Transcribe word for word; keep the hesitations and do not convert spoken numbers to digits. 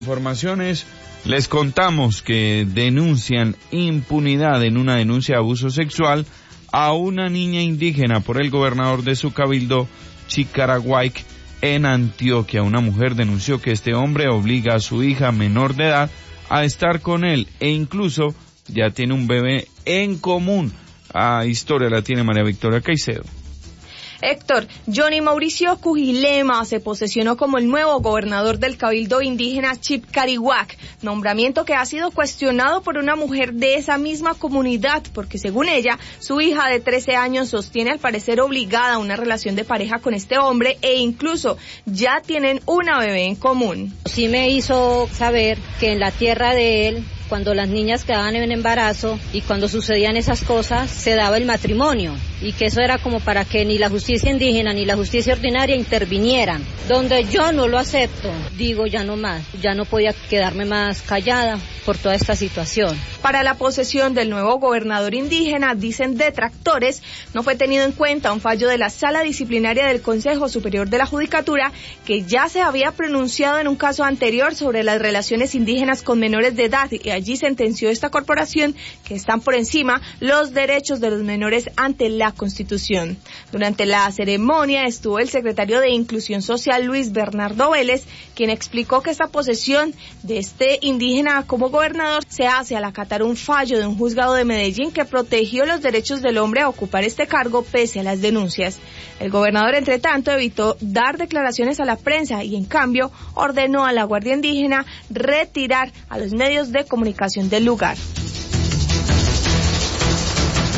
Informaciones, les contamos que denuncian impunidad en una denuncia de abuso sexual a una niña indígena por el gobernador de su cabildo, Chicaraguayc, en Antioquia. Una mujer denunció que este hombre obliga a su hija menor de edad a estar con él e incluso ya tiene un bebé en común. Ah, historia la tiene María Victoria Caicedo. Héctor, Johnny Mauricio Cujilema se posesionó como el nuevo gobernador del cabildo indígena Chicaraguayc, nombramiento que ha sido cuestionado por una mujer de esa misma comunidad, porque según ella, su hija de trece años sostiene al parecer obligada a una relación de pareja con este hombre e incluso ya tienen una bebé en común. Sí me hizo saber que en la tierra de él, cuando las niñas quedaban en embarazo y cuando sucedían esas cosas, se daba el matrimonio y que eso era como para que ni la justicia indígena ni la justicia ordinaria intervinieran. Donde yo no lo acepto, digo ya no más, ya no podía quedarme más callada por toda esta situación. Para la posesión del nuevo gobernador indígena, dicen detractores, no fue tenido en cuenta un fallo de la Sala Disciplinaria del Consejo Superior de la Judicatura que ya se había pronunciado en un caso anterior sobre las relaciones indígenas con menores de edad y allí sentenció esta corporación que están por encima los derechos de los menores ante la Constitución. Durante la ceremonia estuvo el secretario de Inclusión Social Luis Bernardo Vélez, quien explicó que esta posesión de este indígena como gobernador se hace al acatar un fallo de un juzgado de Medellín que protegió los derechos del hombre a ocupar este cargo pese a las denuncias. El gobernador, entre tanto, evitó dar declaraciones a la prensa y, en cambio, ordenó a la Guardia Indígena retirar a los medios de comunicación del lugar.